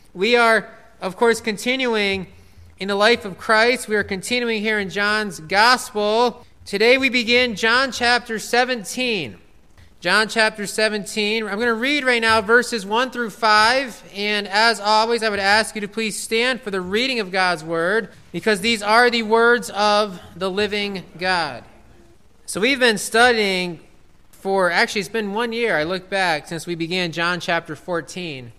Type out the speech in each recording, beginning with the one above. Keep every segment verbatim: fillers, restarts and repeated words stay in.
We are, of course, continuing in the life of Christ. We are continuing here in John's Gospel. Today we begin John chapter seventeen. John chapter seventeen. I'm going to read right now verses one through five. And as always, I would ask you to please stand for the reading of God's Word, because these are the words of the living God. So we've been studying for, actually it's been one year, I look back, since we began John chapter fourteen.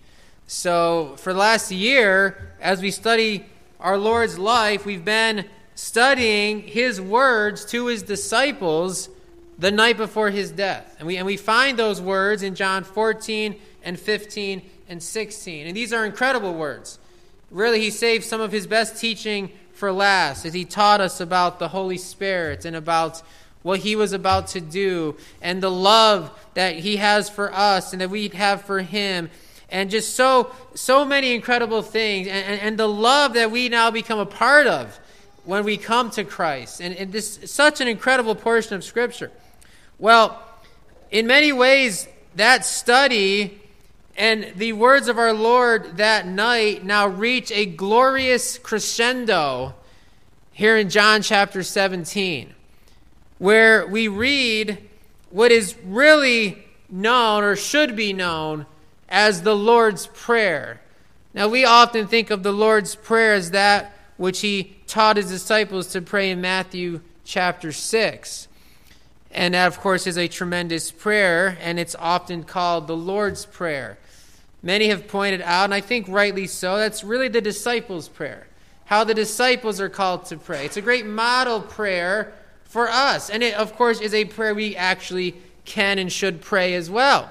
So for the last year, as we study our Lord's life, we've been studying his words to his disciples the night before his death. And we and we find those words in John fourteen and fifteen and sixteen. And these are incredible words. Really, he saved some of his best teaching for last, as he taught us about the Holy Spirit and about what he was about to do and the love that he has for us and that we have for him. And just so so many incredible things. And, and, and the love that we now become a part of when we come to Christ. And, and this is such an incredible portion of Scripture. Well, in many ways, that study and the words of our Lord that night now reach a glorious crescendo here in John chapter seventeen, where we read what is really known or should be known as the Lord's Prayer. Now, we often think of the Lord's Prayer as that which he taught his disciples to pray in Matthew chapter six. And that, of course, is a tremendous prayer, and it's often called the Lord's Prayer. Many have pointed out, and I think rightly so, that's really the disciples' prayer, how the disciples are called to pray. It's a great model prayer for us, and it, of course, is a prayer we actually can and should pray as well.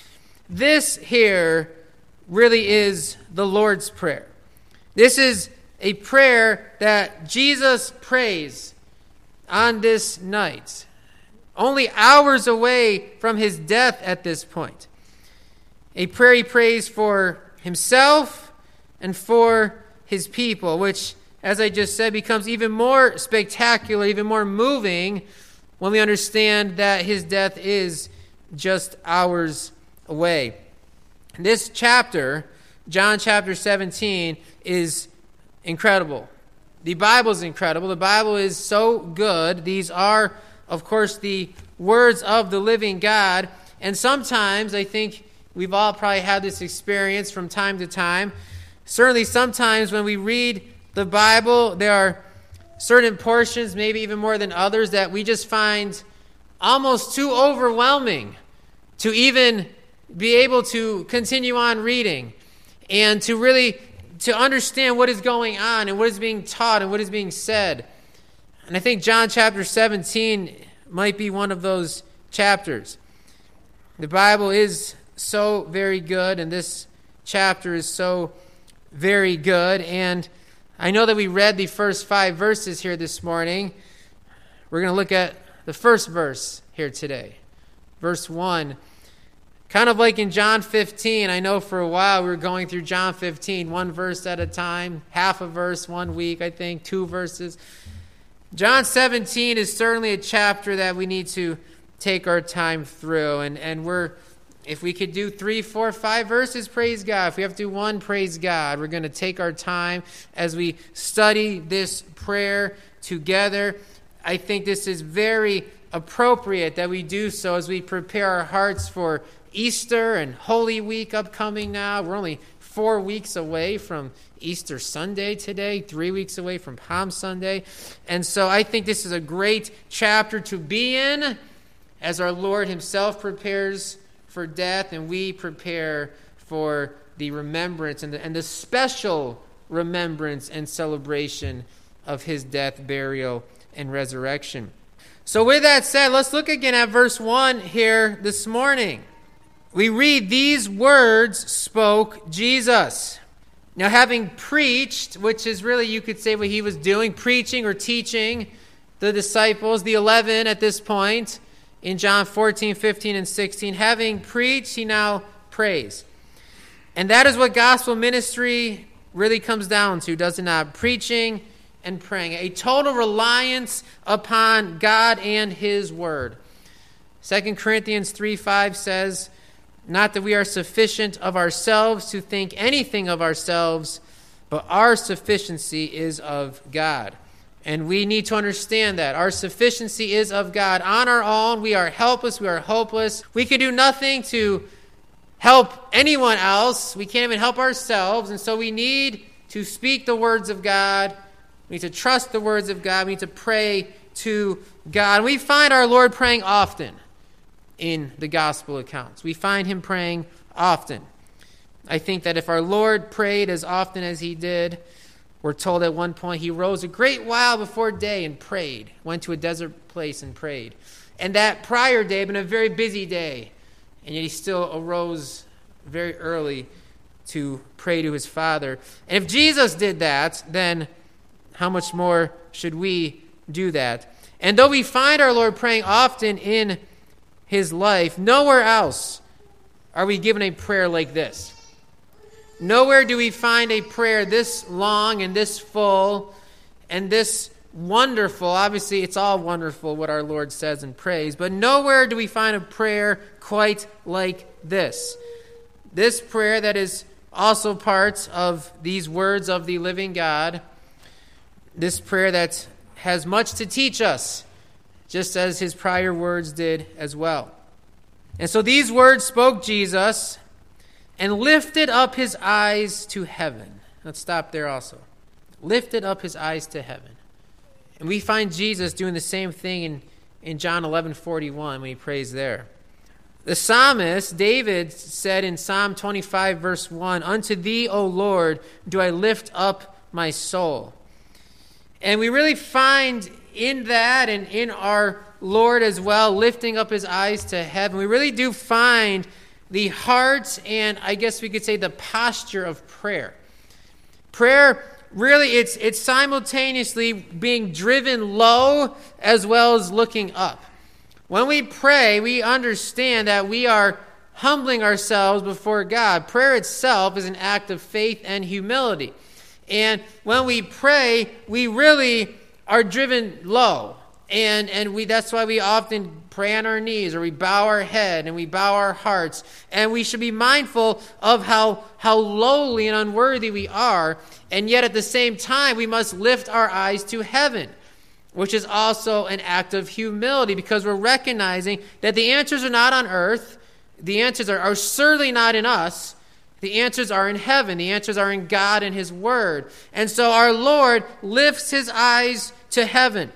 This here really is the Lord's Prayer. This is a prayer that Jesus prays on this night, only hours away from his death at this point. A prayer he prays for himself and for his people, which, as I just said, becomes even more spectacular, even more moving when we understand that his death is just hours away. This chapter, John chapter seventeen, is incredible. The Bible is incredible. The Bible is so good. These are, of course, the words of the living God. And sometimes, I think we've all probably had this experience from time to time. Certainly sometimes when we read the Bible, there are certain portions, maybe even more than others, that we just find almost too overwhelming to even be able to continue on reading and to really to understand what is going on and what is being taught and what is being said. And I think John chapter seventeen might be one of those chapters. The Bible is so very good, and this chapter is so very good. And I know that we read the first five verses here this morning. We're going to look at the first verse here today. Verse one. Kind of like in John fifteen, I know for a while we were going through John fifteen, one verse at a time, half a verse one week, I think, two verses. John seventeen is certainly a chapter that we need to take our time through. And, and we're, if we could do three, four, five verses, praise God. If we have to do one, praise God. We're going to take our time as we study this prayer together. I think this is very appropriate that we do so as we prepare our hearts for Easter and Holy Week upcoming now. We're only four weeks away from Easter Sunday today, three weeks away from Palm Sunday. And so I think this is a great chapter to be in as our Lord himself prepares for death and we prepare for the remembrance and the, and the special remembrance and celebration of his death, burial, and resurrection. So with that said, let's look again at verse one here this morning. We read, "These words spoke Jesus." Now, having preached, which is really, you could say what he was doing, preaching or teaching the disciples, the eleven at this point, in John fourteen, fifteen, and sixteen, having preached, he now prays. And that is what gospel ministry really comes down to, does it not? Preaching and praying. A total reliance upon God and his word. Second Corinthians three five says, Not that we are sufficient of ourselves to think anything of ourselves, but our sufficiency is of God. And we need to understand that. Our sufficiency is of God. On our own, we are helpless, we are hopeless. We can do nothing to help anyone else. We can't even help ourselves. And so we need to speak the words of God. We need to trust the words of God. We need to pray to God. And we find our Lord praying often in the gospel accounts. We find him praying often. I think that if our Lord prayed as often as he did, we're told at one point he rose a great while before day and prayed, went to a desert place and prayed. And that prior day had been a very busy day, and yet he still arose very early to pray to his Father. And if Jesus did that, then how much more should we do that? And though we find our Lord praying often in his life, nowhere else are we given a prayer like this. Nowhere do we find a prayer this long and this full and this wonderful. Obviously, it's all wonderful what our Lord says and prays, but nowhere do we find a prayer quite like this. This prayer that is also part of these words of the living God, this prayer that has much to teach us, just as his prior words did as well. And so these words spoke Jesus and lifted up his eyes to heaven. Let's stop there also. Lifted up his eyes to heaven. And we find Jesus doing the same thing in, in John eleven forty-one when he prays there. The psalmist, David, said in Psalm twenty-five, verse one, "Unto thee, O Lord, do I lift up my soul." And we really find in that and in our Lord as well, lifting up his eyes to heaven, we really do find the heart and I guess we could say the posture of prayer. Prayer, really, it's, it's simultaneously being driven low as well as looking up. When we pray, we understand that we are humbling ourselves before God. Prayer itself is an act of faith and humility. And when we pray, we really are driven low. And and we that's why we often pray on our knees, or we bow our head and we bow our hearts. And we should be mindful of how, how lowly and unworthy we are. And yet at the same time, we must lift our eyes to heaven, which is also an act of humility, because we're recognizing that the answers are not on earth. The answers are, are certainly not in us. The answers are in heaven. The answers are in God and his word. And so our Lord lifts his eyes to heaven.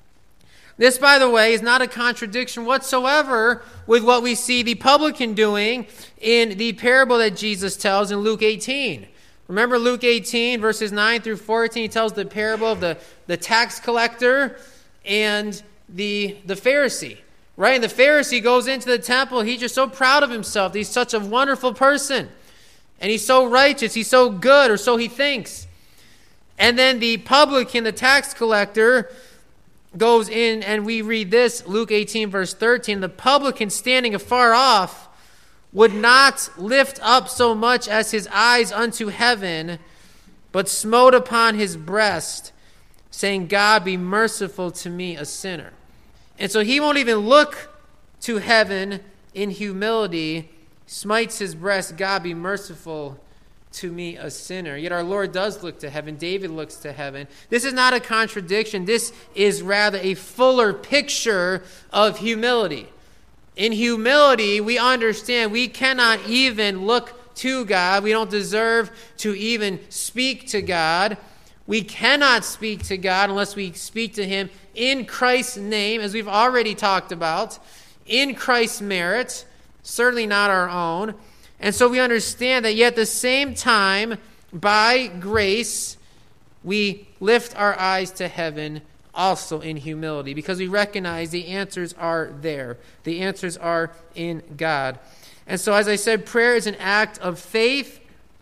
This, by the way, is not a contradiction whatsoever with what we see the publican doing in the parable that Jesus tells in Luke eighteen. Remember Luke eighteen, verses nine through fourteen, he tells the parable of the, the tax collector and the, the Pharisee. Right? And the Pharisee goes into the temple. He's just so proud of himself. He's such a wonderful person. And he's so righteous. He's so good, or so he thinks. And then the publican, the tax collector, goes in, and we read this, Luke eighteen, verse thirteen. The publican, standing afar off, would not lift up so much as his eyes unto heaven, but smote upon his breast, saying, God, be merciful to me, a sinner. And so he won't even look to heaven in humility, smites his breast, God, be merciful to me, a sinner. Yet our Lord does look to heaven. David looks to heaven. This is not a contradiction. This is rather a fuller picture of humility. In humility, we understand we cannot even look to God. We don't deserve to even speak to God. We cannot speak to God unless we speak to him in Christ's name, as we've already talked about, in Christ's merit, certainly not our own. And so we understand that yet at the same time, by grace, we lift our eyes to heaven also in humility, because we recognize the answers are there. The answers are in God. And so, as I said, prayer is an act of faith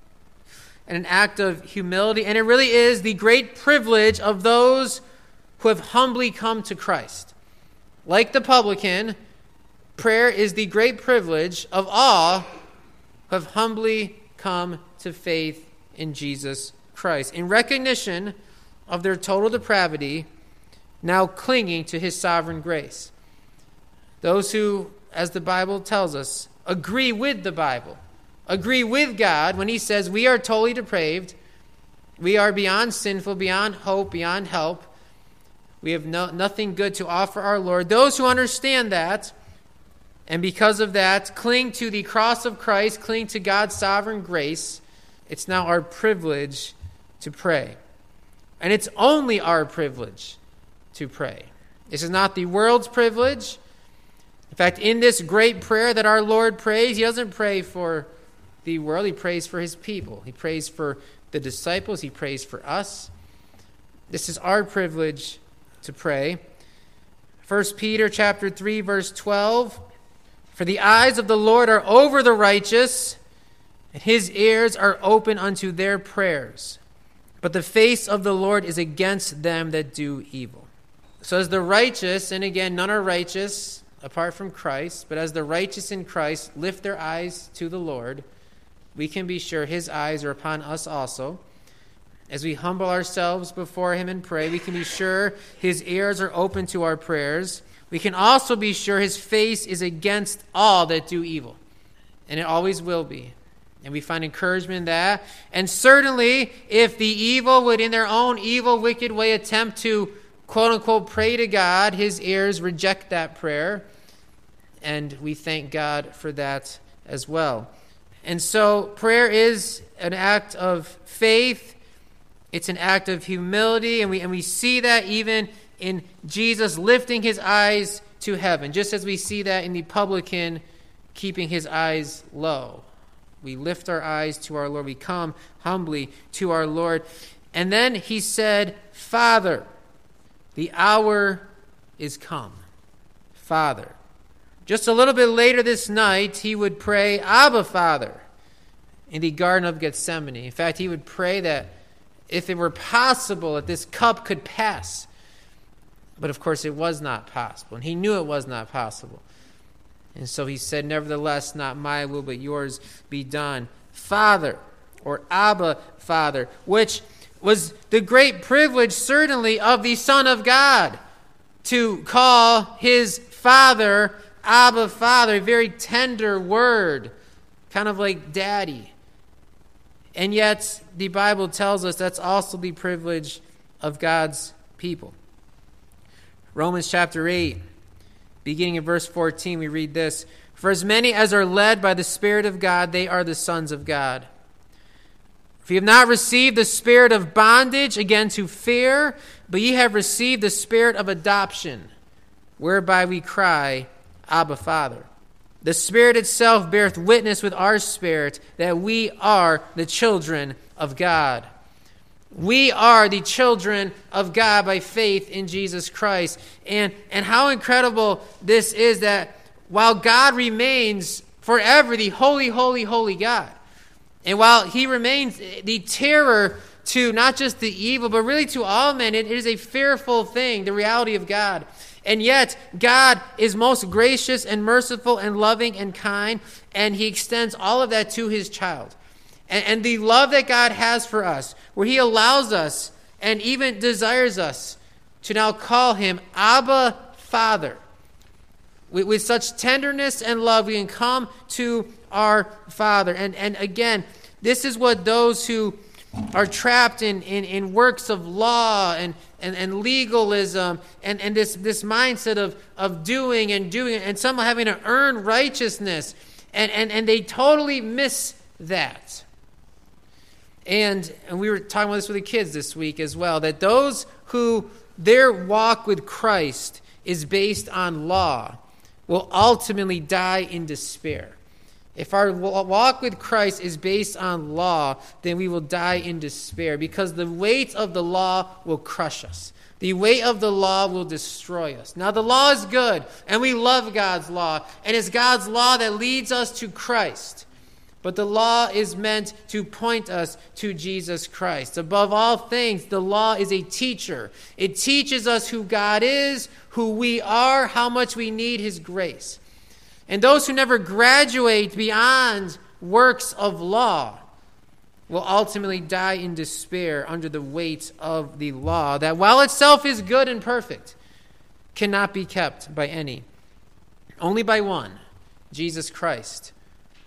and an act of humility, and it really is the great privilege of those who have humbly come to Christ. Like the publican, prayer is the great privilege of all who have humbly come to faith in Jesus Christ, in recognition of their total depravity, now clinging to his sovereign grace. Those who, as the Bible tells us, agree with the Bible, agree with God when he says we are totally depraved, we are beyond sinful, beyond hope, beyond help. We have no, nothing good to offer our Lord. Those who understand that, and because of that, cling to the cross of Christ, cling to God's sovereign grace, it's now our privilege to pray. And it's only our privilege to pray. This is not the world's privilege. In fact, in this great prayer that our Lord prays, he doesn't pray for the world, he prays for his people. He prays for the disciples, he prays for us. This is our privilege to pray. First Peter chapter three, verse twelve. For the eyes of the Lord are over the righteous, and his ears are open unto their prayers. But the face of the Lord is against them that do evil. So as the righteous, and again, none are righteous apart from Christ, but as the righteous in Christ lift their eyes to the Lord, we can be sure his eyes are upon us also. As we humble ourselves before him and pray, we can be sure his ears are open to our prayers. We can also be sure his face is against all that do evil. And it always will be. And we find encouragement in that. And certainly, if the evil would in their own evil, wicked way attempt to, quote unquote, pray to God, his ears reject that prayer. And we thank God for that as well. And so prayer is an act of faith. It's an act of humility, and we and we see that even in Jesus lifting his eyes to heaven, just as we see that in the publican keeping his eyes low. We lift our eyes to our Lord. We come humbly to our Lord. And then he said, Father, the hour is come. Father. Just a little bit later this night, he would pray, Abba, Father, in the Garden of Gethsemane. In fact, he would pray that if it were possible that this cup could pass. But of course it was not possible. And he knew it was not possible. And so he said, nevertheless, not my will, but yours be done. Father, or Abba, Father, which was the great privilege, certainly, of the Son of God, to call his Father, Abba, Father, a very tender word, kind of like daddy. And yet, the Bible tells us that's also the privilege of God's people. Romans chapter eight, beginning in verse fourteen, we read this. For as many as are led by the Spirit of God, they are the sons of God. For ye have not received the spirit of bondage again to fear, but ye have received the spirit of adoption, whereby we cry, Abba, Father. The Spirit itself beareth witness with our spirit that we are the children of God. We are the children of God by faith in Jesus Christ. And, and how incredible this is that while God remains forever the holy, holy, holy God, and while he remains the terror to not just the evil, but really to all men, it is a fearful thing, the reality of God. And yet, God is most gracious and merciful and loving and kind, and he extends all of that to his child. And, and the love that God has for us, where he allows us and even desires us to now call him Abba, Father. With, with such tenderness and love, we can come to our Father. And, and again, this is what those who are trapped in, in, in works of law and, and, and legalism and, and this, this mindset of, of doing and doing and somehow having to earn righteousness. And, and, and they totally miss that. And, and we were talking about this with the kids this week as well, that those who their walk with Christ is based on law will ultimately die in despair. If our walk with Christ is based on law, then we will die in despair because the weight of the law will crush us. The weight of the law will destroy us. Now, the law is good, and we love God's law, and it's God's law that leads us to Christ. But the law is meant to point us to Jesus Christ. Above all things, the law is a teacher. It teaches us who God is, who we are, how much we need his grace. And those who never graduate beyond works of law will ultimately die in despair under the weight of the law that, while itself is good and perfect, cannot be kept by any. Only by one, Jesus Christ,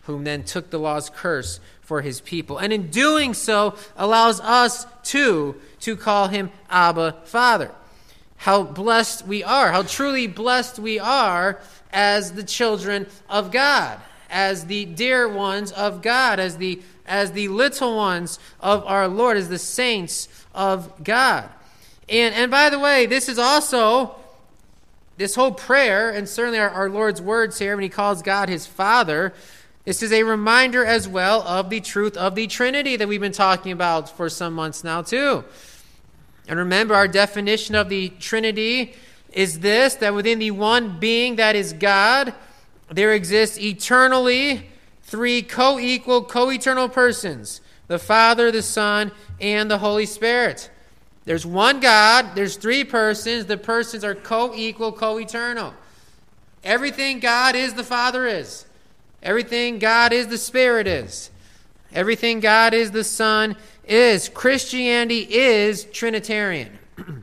whom then took the law's curse for his people. And in doing so, allows us too to call him Abba, Father. How blessed we are, how truly blessed we are as the children of God, as the dear ones of God, as the as the little ones of our Lord, as the saints of God. And and by the way, this is also, this whole prayer, and certainly our, our Lord's words here when he calls God his Father, this is a reminder as well of the truth of the Trinity that we've been talking about for some months now too. And remember, our definition of the Trinity is this, that within the one being that is God, there exists eternally three co-equal, co-eternal persons, the Father, the Son, and the Holy Spirit. There's one God, there's three persons, the persons are co-equal, co-eternal. Everything God is, the Father is. Everything God is, the Spirit is. Everything God is, the Son is. Christianity is Trinitarian.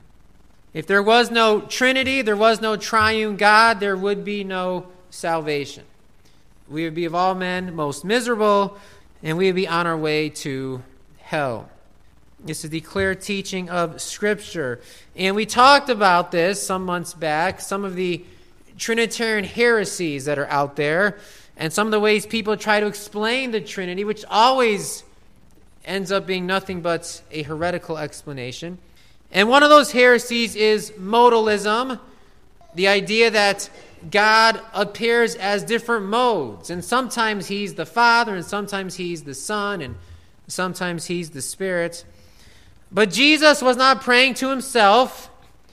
If there was no Trinity, there was no triune God, there would be no salvation. We would be of all men most miserable, and we would be on our way to hell. This is the clear teaching of Scripture. And we talked about this some months back, some of the Trinitarian heresies that are out there, and some of the ways people try to explain the Trinity, which always ends up being nothing but a heretical explanation. And one of those heresies is modalism, the idea that God appears as different modes, and sometimes he's the Father, and sometimes he's the Son, and sometimes he's the Spirit. But Jesus was not praying to himself.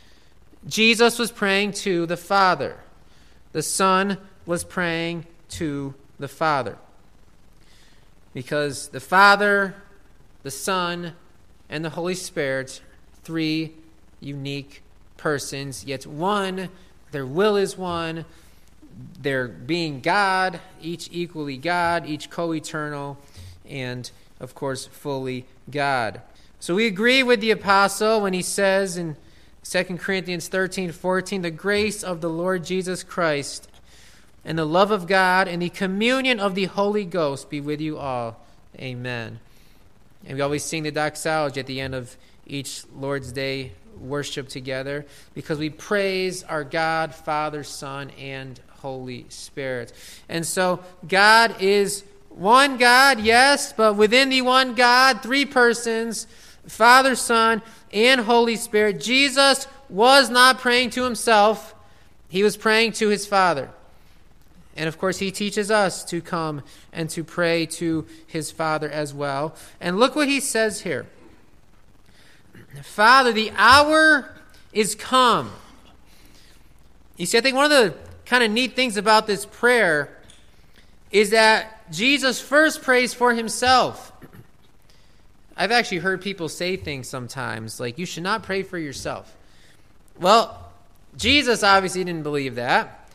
Jesus was praying to the Father. The Son was praying to the Father. Because the Father, the Son, and the Holy Spirit, three unique persons, yet one, their will is one, their being God, each equally God, each co-eternal, and of course fully God. So we agree with the apostle when he says in Second Corinthians thirteen fourteen, the grace of the Lord Jesus Christ and the love of God and the communion of the Holy Ghost be with you all. Amen. And we always sing the doxology at the end of each Lord's Day worship together because we praise our God, Father, Son, and Holy Spirit. And so God is one God, yes, but within the one God, three persons, Father, Son, and Holy Spirit. Jesus was not praying to himself. He was praying to his Father. And of course, he teaches us to come and to pray to his Father as well. And look what he says here. Father, the hour is come. You see, I think one of the kind of neat things about this prayer is that Jesus first prays for himself. I've actually heard people say things sometimes like, you should not pray for yourself. Well, Jesus obviously didn't believe that.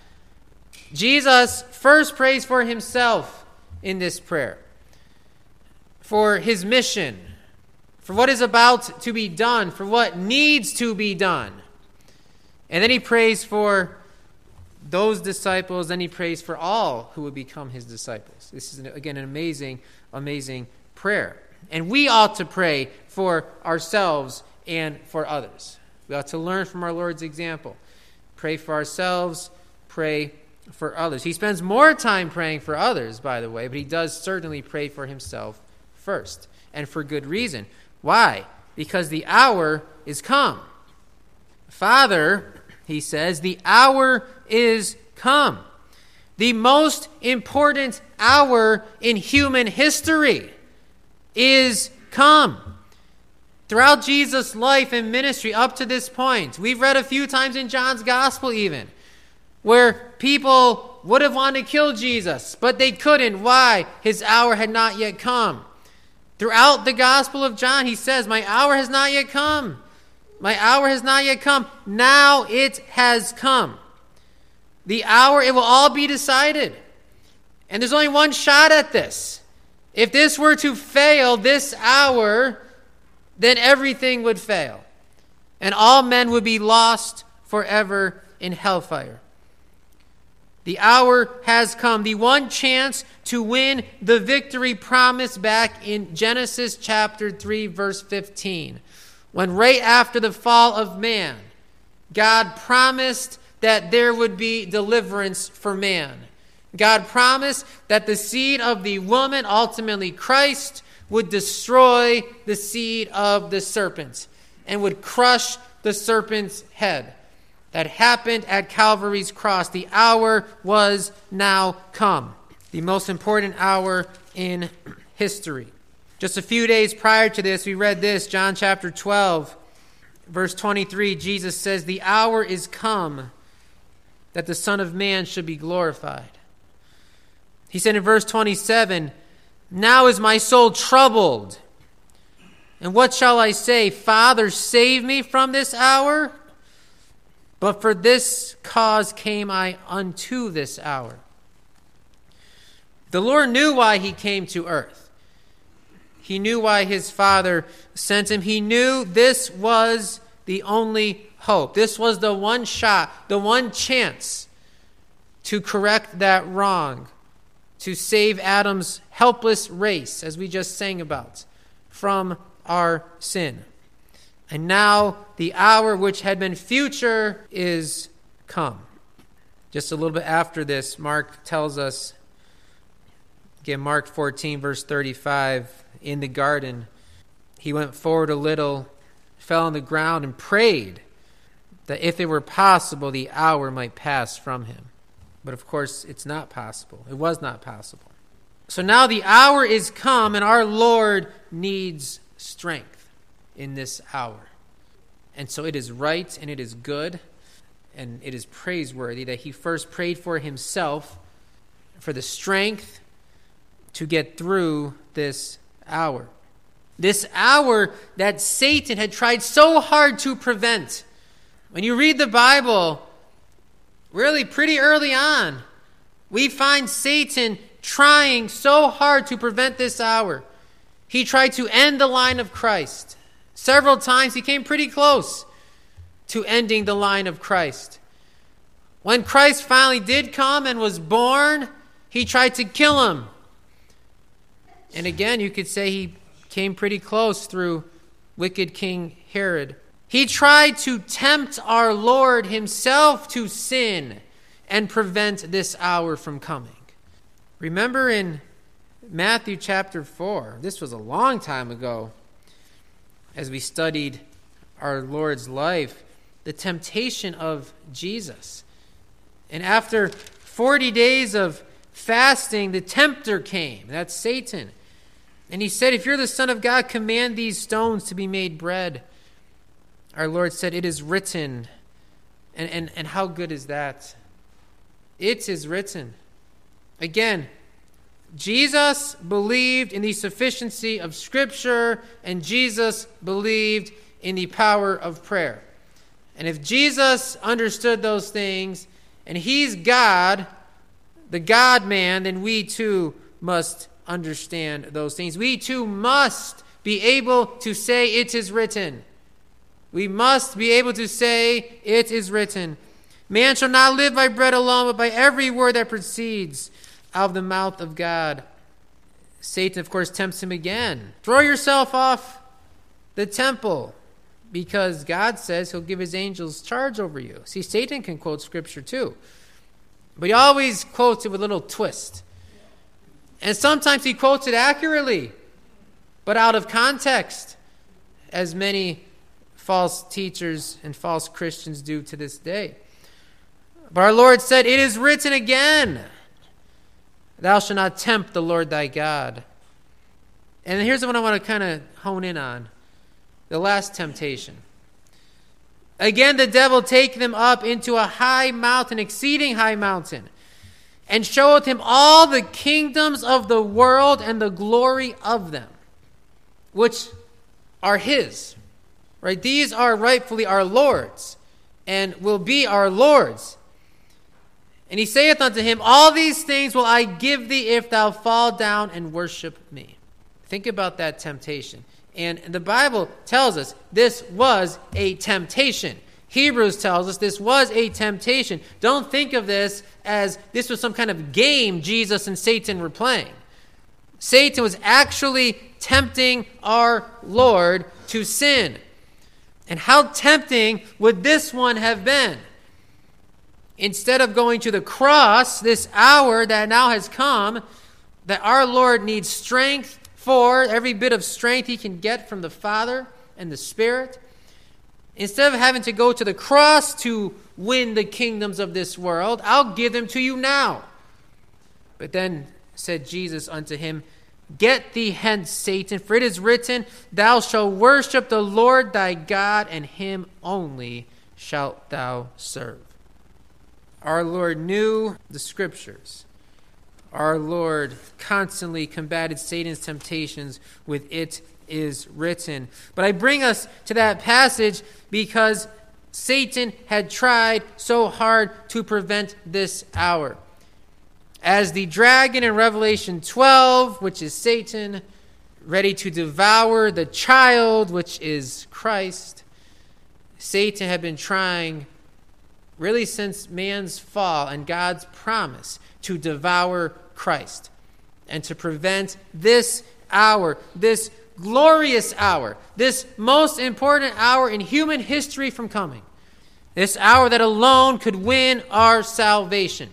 Jesus first prays for himself in this prayer, for his mission, for what is about to be done, for what needs to be done. And then he prays for those disciples, then he prays for all who would become his disciples. This is, again, an amazing, amazing prayer. And we ought to pray for ourselves and for others. We ought to learn from our Lord's example. Pray for ourselves, pray for others. He spends more time praying for others, by the way, but he does certainly pray for himself first, and for good reason. Why? Because the hour is come. Father, he says, the hour is come. The most important hour in human history is come. Throughout Jesus' life and ministry up to this point, we've read a few times in John's gospel even, where people would have wanted to kill Jesus, but they couldn't. Why? His hour had not yet come. Throughout the Gospel of John, he says, my hour has not yet come. My hour has not yet come. Now it has come. The hour, it will all be decided. And there's only one shot at this. If this were to fail this hour, then everything would fail. And all men would be lost forever in hellfire. The hour has come. The one chance to win the victory promised back in Genesis chapter three, verse fifteen. When right after the fall of man, God promised that there would be deliverance for man. God promised that the seed of the woman, ultimately Christ, would destroy the seed of the serpent and would crush the serpent's head. That happened at Calvary's cross. The hour was now come. The most important hour in history. Just a few days prior to this, we read this, John chapter twelve, verse twenty-three. Jesus says, "The hour is come that the Son of Man should be glorified." He said in verse twenty-seven, "Now is my soul troubled. And what shall I say? Father, save me from this hour? But for this cause came I unto this hour." The Lord knew why he came to earth. He knew why his Father sent him. He knew this was the only hope. This was the one shot, the one chance to correct that wrong, to save Adam's helpless race, as we just sang about, from our sin. And now the hour which had been future is come. Just a little bit after this, Mark tells us, again, Mark fourteen, verse thirty-five, in the garden, he went forward a little, fell on the ground, and prayed that if it were possible, the hour might pass from him. But of course, it's not possible. It was not possible. So now the hour is come, and our Lord needs strength in this hour. And so it is right and it is good and it is praiseworthy that he first prayed for himself for the strength to get through this hour. This hour that Satan had tried so hard to prevent. When you read the Bible, really pretty early on, we find Satan trying so hard to prevent this hour. He tried to end the line of Christ. Several times he came pretty close to ending the line of Christ. When Christ finally did come and was born, he tried to kill him. And again, you could say he came pretty close through wicked King Herod. He tried to tempt our Lord himself to sin and prevent this hour from coming. Remember in Matthew chapter four, this was a long time ago, as we studied our Lord's life, the temptation of Jesus. And after forty days of fasting, the tempter came. That's Satan. And he said, "If you're the Son of God, command these stones to be made bread." Our Lord said, "It is written." And, and, and how good is that? It is written. Again, Jesus believed in the sufficiency of Scripture, and Jesus believed in the power of prayer. And if Jesus understood those things, and he's God, the God-man, then we too must understand those things. We too must be able to say, "It is written." We must be able to say, "It is written." Man shall not live by bread alone, but by every word that proceeds out of the mouth of God. Satan, of course, tempts him again. Throw yourself off the temple, because God says he'll give his angels charge over you. See, Satan can quote Scripture too, but he always quotes it with a little twist. And sometimes he quotes it accurately, but out of context, as many false teachers and false Christians do to this day. But our Lord said, "It is written again, thou shalt not tempt the Lord thy God." And here's the one I want to kind of hone in on. The last temptation. "Again the devil take them up into a high mountain, exceeding high mountain, and showeth him all the kingdoms of the world and the glory of them," which are his. Right? These are rightfully our Lord's and will be our Lord's. "And he saith unto him, All these things will I give thee if thou fall down and worship me." Think about that temptation. And the Bible tells us this was a temptation. Hebrews tells us this was a temptation. Don't think of this as this was some kind of game Jesus and Satan were playing. Satan was actually tempting our Lord to sin. And how tempting would this one have been? Instead of going to the cross, this hour that now has come, that our Lord needs strength for, every bit of strength he can get from the Father and the Spirit. Instead of having to go to the cross to win the kingdoms of this world, I'll give them to you now. But then said Jesus unto him, Get thee hence, Satan, for it is written, Thou shalt worship the Lord thy God, and him only shalt thou serve. Our Lord knew the Scriptures. Our Lord constantly combated Satan's temptations with it is written. But I bring us to that passage because Satan had tried so hard to prevent this hour. As the dragon in Revelation twelve, which is Satan, ready to devour the child, which is Christ, Satan had been trying really since man's fall and God's promise to devour Christ and to prevent this hour, this glorious hour, this most important hour in human history from coming. This hour that alone could win our salvation,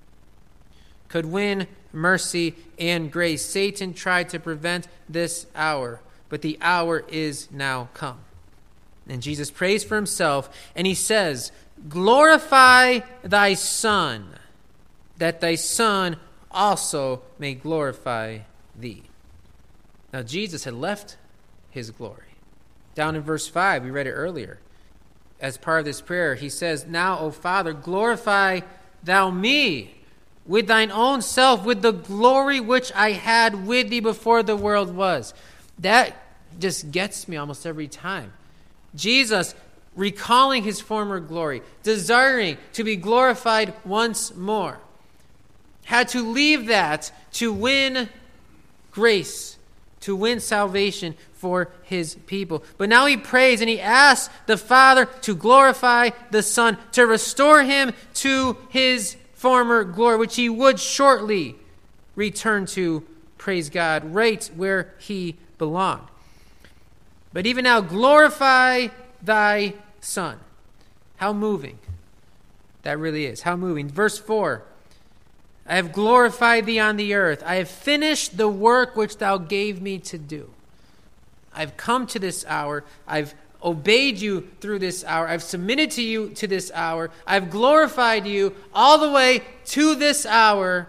could win mercy and grace. Satan tried to prevent this hour, but the hour is now come. And Jesus prays for himself, and he says, Glorify thy Son, that thy Son also may glorify thee. Now, Jesus had left his glory. Down in verse five, we read it earlier. As part of this prayer, he says, Now, O Father, glorify thou me with thine own self, with the glory which I had with thee before the world was. That just gets me almost every time. Jesus recalling his former glory, desiring to be glorified once more, had to leave that to win grace, to win salvation for his people. But now he prays and he asks the Father to glorify the Son, to restore him to his former glory, which he would shortly return to, praise God, right where he belonged. But even now, glorify thy Son. How moving that really is. How moving. Verse four, I have glorified thee on the earth. I have finished the work which thou gave me to do. I've come to this hour. I've obeyed you through this hour. I've submitted to you to this hour. I've glorified you all the way to this hour.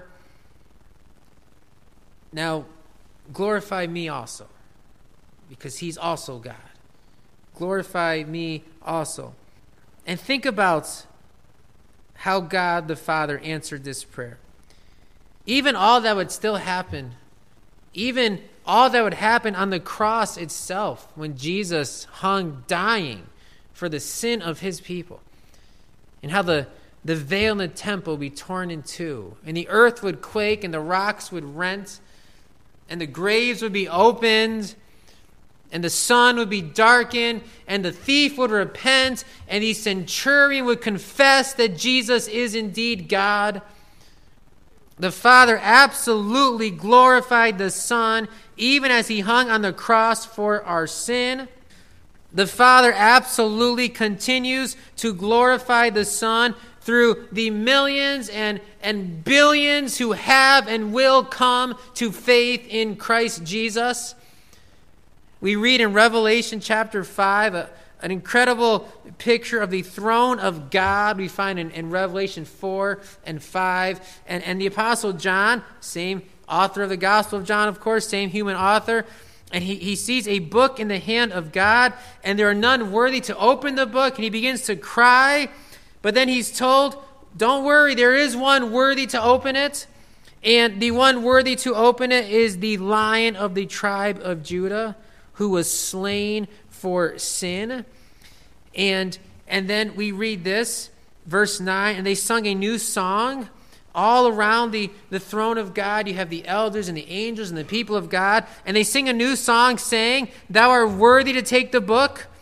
Now, glorify me also, because he's also God. Glorify me also. And think about how God the Father answered this prayer. Even all that would still happen, even all that would happen on the cross itself when Jesus hung dying for the sin of his people, and how the, the veil in the temple would be torn in two, and the earth would quake, and the rocks would rent, and the graves would be opened, and the sun would be darkened, and the thief would repent, and the centurion would confess that Jesus is indeed God. The Father absolutely glorified the Son, even as he hung on the cross for our sin. The Father absolutely continues to glorify the Son through the millions and, and billions who have and will come to faith in Christ Jesus. We read in Revelation chapter five, a, an incredible picture of the throne of God we find in, in Revelation four and five. And, and the Apostle John, same author of the Gospel of John, of course, same human author, and he, he sees a book in the hand of God, and there are none worthy to open the book, and he begins to cry. But then he's told, don't worry, there is one worthy to open it. And the one worthy to open it is the Lion of the tribe of Judah, who was slain for sin. And, and then we read this, verse nine, and they sung a new song. All around the, the throne of God, you have the elders and the angels and the people of God, and they sing a new song saying, Thou art worthy to take the book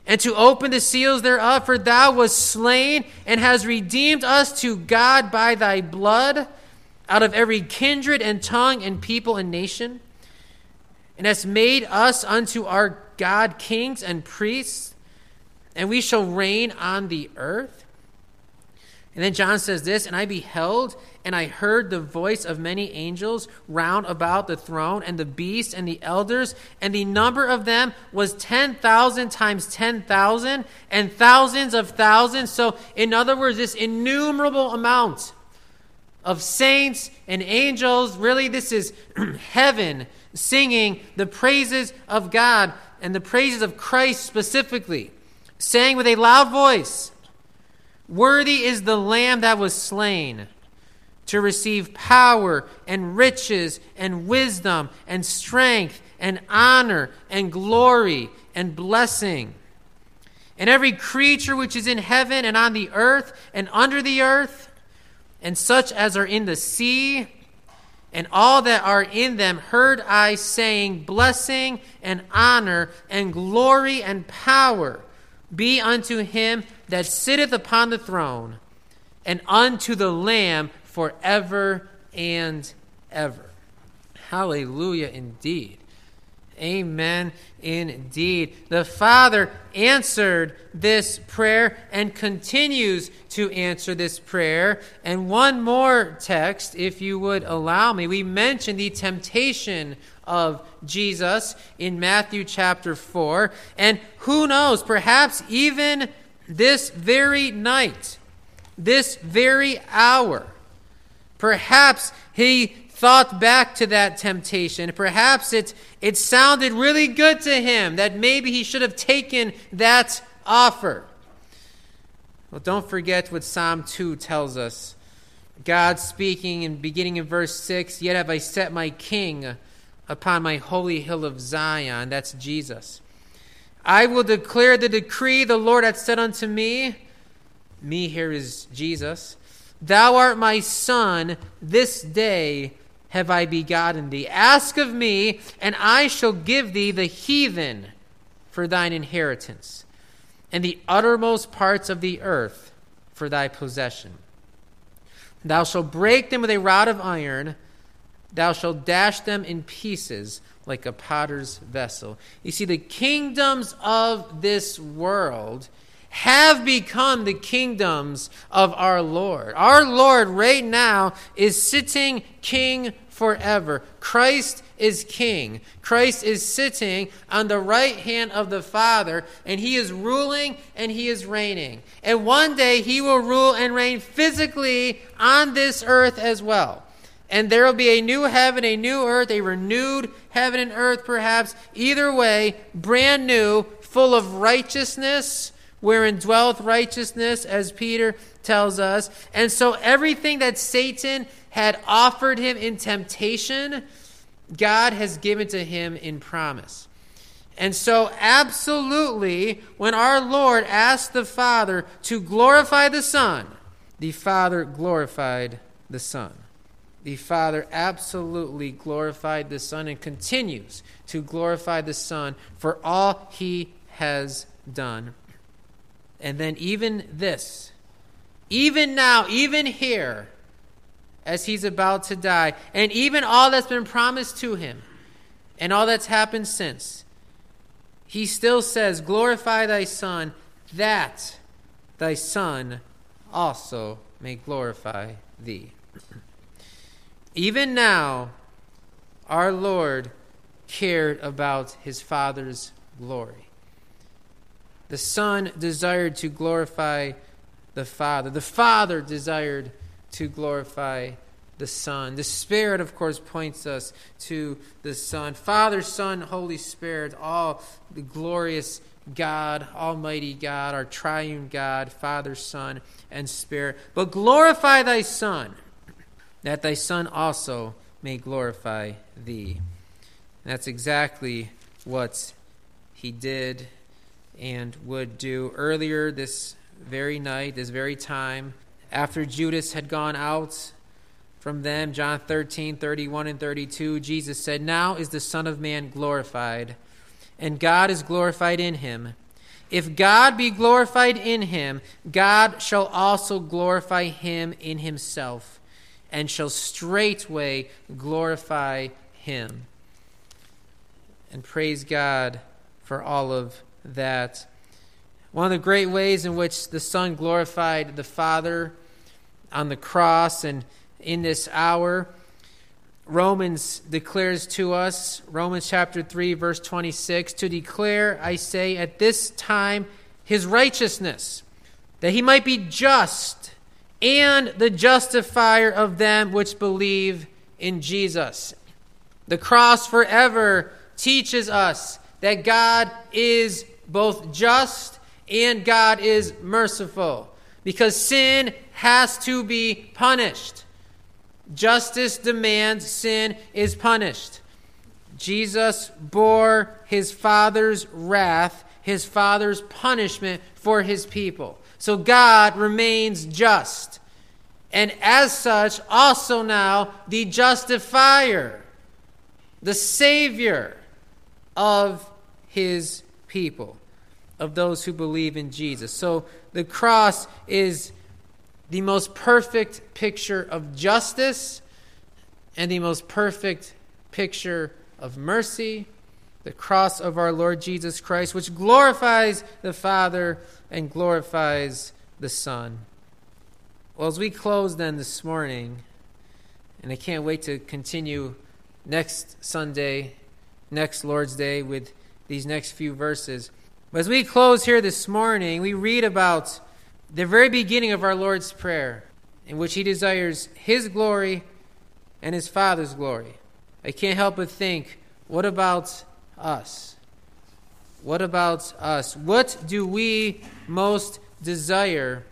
and to open the seals thereof, for thou wast slain, and hast redeemed us to God by thy blood, out of every kindred and tongue and people and nation, and hast made us unto our God kings and priests, and we shall reign on the earth. And then John says this, and I beheld, and I heard the voice of many angels round about the throne, and the beast, and the elders, and the number of them was ten thousand times ten thousand, and thousands of thousands. So, in other words, this innumerable amount of saints and angels, really this is heaven singing the praises of God, and the praises of Christ specifically, saying with a loud voice, worthy is the Lamb that was slain to receive power and riches and wisdom and strength and honor and glory and blessing. And every creature which is in heaven and on the earth and under the earth, and such as are in the sea, and all that are in them, heard I saying, blessing and honor and glory and power be unto him that sitteth upon the throne, and unto the Lamb forever and ever. Hallelujah indeed. Amen indeed. The Father answered this prayer and continues to answer this prayer. And one more text, if you would allow me. We mentioned the temptation of Jesus in Matthew chapter four. And who knows, perhaps even this very night, this very hour, perhaps he thought back to that temptation. Perhaps it, it sounded really good to him that maybe he should have taken that offer. Well, don't forget what Psalm two tells us. God speaking and beginning in verse six, yet have I set my king upon my holy hill of Zion. That's Jesus. I will declare the decree the Lord hath said unto me. Me here is Jesus. Thou art my son, this day have I begotten thee. Ask of me, and I shall give thee the heathen for thine inheritance, and the uttermost parts of the earth for thy possession. Thou shalt break them with a rod of iron, thou shalt dash them in pieces like a potter's vessel. You see, the kingdoms of this world have become the kingdoms of our Lord. Our Lord right now is sitting king forever. Christ is king. Christ is sitting on the right hand of the Father, and he is ruling and he is reigning. And one day he will rule and reign physically on this earth as well. And there will be a new heaven, a new earth, a renewed heaven and earth perhaps. Either way, brand new, full of righteousness, wherein dwelleth righteousness, as Peter tells us. And so everything that Satan had offered him in temptation, God has given to him in promise. And so absolutely, when our Lord asked the Father to glorify the Son, the Father glorified the Son. The Father absolutely glorified the Son and continues to glorify the Son for all he has done. And then even this, even now, even here, as he's about to die, and even all that's been promised to him, and all that's happened since, he still says, glorify thy Son, that thy Son also may glorify thee. Even now, our Lord cared about his Father's glory. The Son desired to glorify the Father. The Father desired to glorify the Son. The Spirit, of course, points us to the Son. Father, Son, Holy Spirit, all the glorious God, Almighty God, our triune God, Father, Son, and Spirit. But glorify thy Son, that thy Son also may glorify thee. And that's exactly what he did and would do. Earlier this very night, this very time, after Judas had gone out from them, John thirteen, thirty-one and thirty-two, Jesus said, now is the Son of Man glorified, and God is glorified in him. If God be glorified in him, God shall also glorify him in himself, and shall straightway glorify him. And praise God for all of that. One of the great ways in which the Son glorified the Father on the cross and in this hour, Romans declares to us, Romans chapter three, verse twenty-six, to declare, I say, at this time his righteousness, that he might be just and the justifier of them which believe in Jesus. The cross forever teaches us that God is both just and God is merciful, because sin has to be punished. Justice demands sin is punished. Jesus bore his Father's wrath, his Father's punishment for his people. So God remains just. And as such, also now the justifier, the Savior of his people, of those who believe in Jesus. So the cross is the most perfect picture of justice and the most perfect picture of mercy, the cross of our Lord Jesus Christ, which glorifies the Father and glorifies the Son. Well, as we close then this morning, and I can't wait to continue next Sunday, next Lord's Day with these next few verses. But as we close here this morning, we read about the very beginning of our Lord's Prayer, in which he desires his glory and his Father's glory. I can't help but think, what about us? What about us? What do we most desire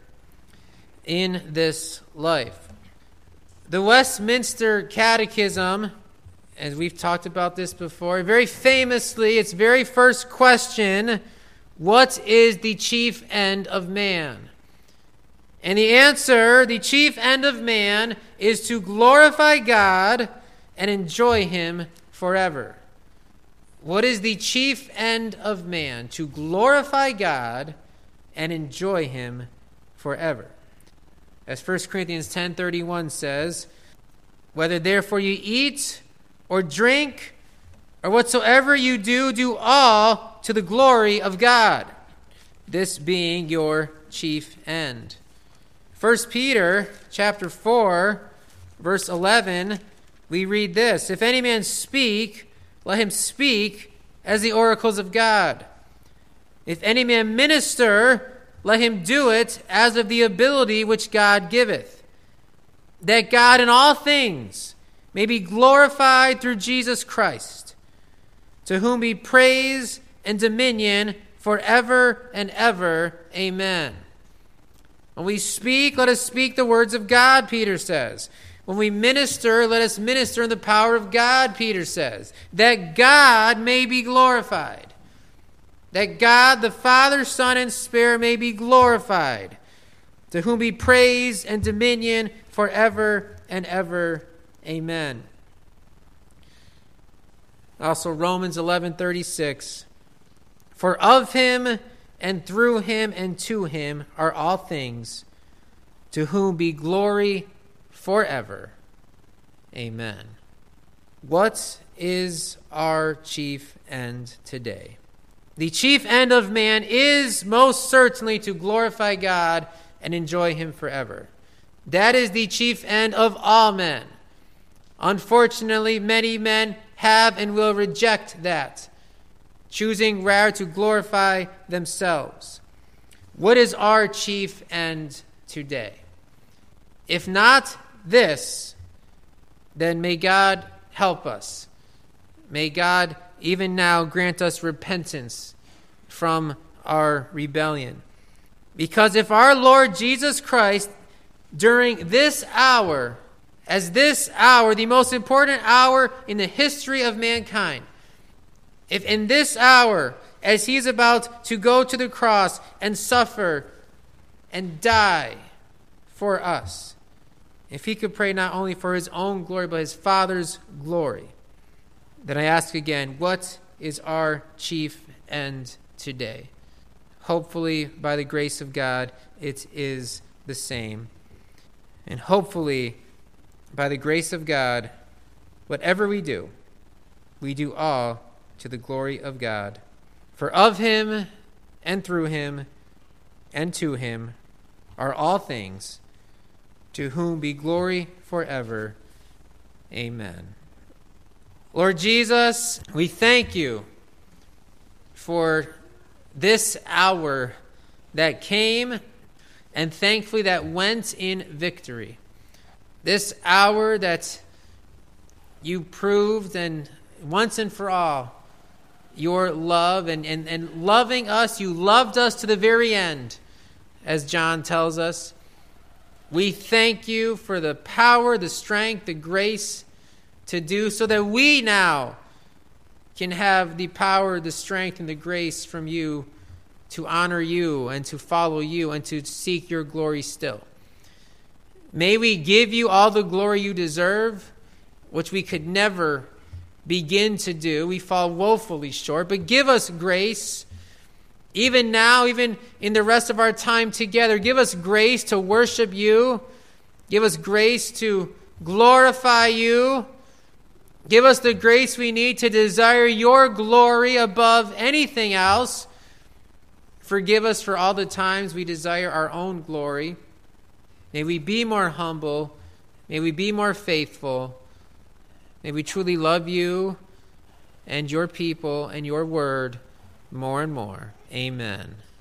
in this life? The Westminster Catechism, as we've talked about this before, very famously, its very first question, what is the chief end of man? And the answer, the chief end of man, is to glorify God and enjoy him forever. What is the chief end of man? To glorify God and enjoy him forever. As First Corinthians ten thirty-one says, whether therefore you eat or drink or whatsoever you do, do all to the glory of God, this being your chief end. First Peter chapter four, verse eleven, we read this, if any man speak, let him speak as the oracles of God. If any man minister, let him do it as of the ability which God giveth, that God in all things may be glorified through Jesus Christ, to whom be praise and dominion forever and ever. Amen. When we speak, let us speak the words of God, Peter says. When we minister, let us minister in the power of God, Peter says, that God may be glorified. That God, the Father, Son, and Spirit may be glorified, to whom be praise and dominion forever and ever. Amen. Also Romans eleven thirty-six, for of him and through him and to him are all things, to whom be glory forever. Amen. What is our chief end today? The chief end of man is most certainly to glorify God and enjoy him forever. That is the chief end of all men. Unfortunately, many men have and will reject that, choosing rather to glorify themselves. What is our chief end today? If not this, then may God help us. May God even now grant us repentance from our rebellion. Because if our Lord Jesus Christ, during this hour, as this hour, the most important hour in the history of mankind, if in this hour, as he is about to go to the cross and suffer and die for us, if he could pray not only for his own glory, but his Father's glory, then I ask again, what is our chief end today? hopefully, by the grace of God, it is the same. And hopefully, by the grace of God, whatever we do, we do all to the glory of God. For of him, and through him, and to him, are all things, to whom be glory forever. Amen. Lord Jesus, we thank you for this hour that came and thankfully that went in victory. This hour that you proved and once and for all your love and, and, and loving us, you loved us to the very end, as John tells us. We thank you for the power, the strength, the grace to do so that we now can have the power, the strength, and the grace from you to honor you and to follow you and to seek your glory still. May we give you all the glory you deserve, which we could never begin to do. We fall woefully short, but give us grace, even now, even in the rest of our time together. Give us grace to worship you. Give us grace to glorify you. Give us the grace we need to desire your glory above anything else. Forgive us for all the times we desire our own glory. May we be more humble. May we be more faithful. May we truly love you and your people and your word more and more. Amen.